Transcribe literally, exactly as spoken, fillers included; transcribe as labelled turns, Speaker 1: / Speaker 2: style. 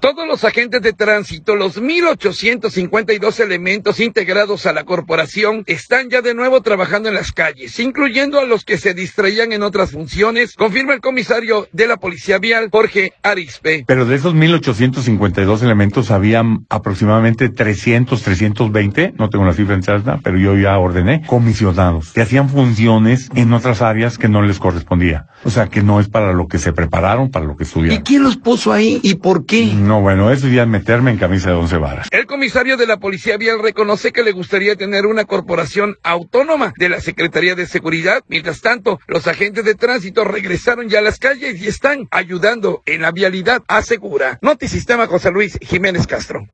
Speaker 1: Todos los agentes de tránsito, los mil ochocientos cincuenta y dos elementos integrados a la corporación, están ya de nuevo trabajando en las calles, incluyendo a los que se distraían en otras funciones, confirma el comisario de la Policía Vial, Jorge Arizpe.
Speaker 2: Pero de esos mil ochocientos cincuenta y dos elementos había aproximadamente trescientos, trescientos veinte, no tengo la cifra exacta, pero yo ya ordené, comisionados, que hacían funciones en otras áreas que no les correspondía. O sea, que no es para lo que se prepararon, para lo que estudiaron.
Speaker 1: ¿Y quién los puso ahí y por qué?
Speaker 2: No, bueno, eso ya es meterme en camisa de once varas.
Speaker 1: El comisario de la Policía Vial reconoce que le gustaría tener una corporación autónoma de la Secretaría de Seguridad. Mientras tanto, los agentes de tránsito regresaron ya a las calles y están ayudando en la vialidad, asegura. Notisistema José Luis Jiménez Castro.